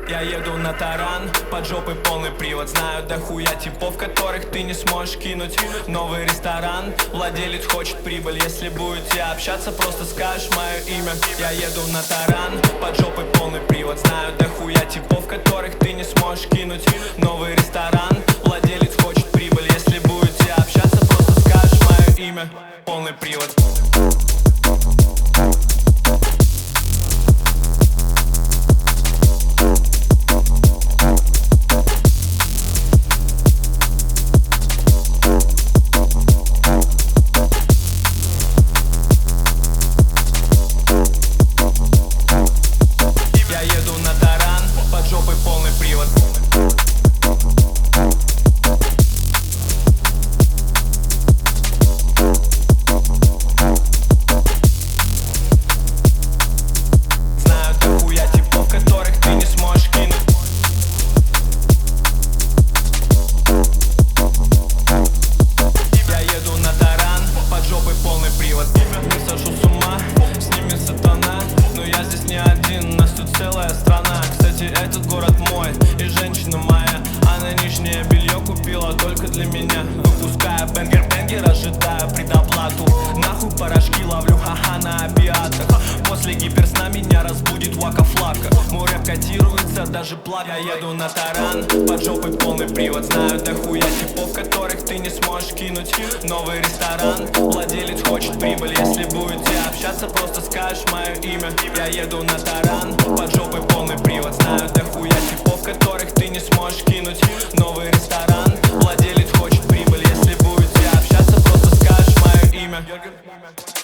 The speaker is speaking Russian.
Я еду на таран, под жопой полный привод. Знаю дохуя типов, которых ты не сможешь кинуть. Новый ресторан, владелец хочет прибыль. Если будете общаться, просто скажешь мое имя. Я еду на таран, под жопой полный привод. Знаю дохуя типов, которых ты не сможешь кинуть. Новый ресторан, владелец хочет прибыль. Если будете общаться, просто скажешь мое имя. Полный привод. Не сошел с ума, с ними сатана. Но я здесь не один, нас тут целая страна. Кстати, этот город мой и женщина моя. Она нижнее белье купила только для меня. Выпуская бенгер-бенгер, ожидая предоплату. Нахуй порошки ловлю, ха-ха, на опиатах. После гиперсна меня разбудит вака-флака. Мой рэп котируется, даже плак. Я еду на таран, под жопой полный привод. Знаю дохуя типов, которых ты не сможешь кинуть. Новый ресторан, владелец хочет прибыль. Если будете общаться, просто скажешь мое имя. Я еду на таран, под жопой полный привод. Знаю дохуя типов, которых ты не сможешь кинуть. Новый ресторан, владелец хочет прибыль. Если будете общаться, просто скажешь мое имя.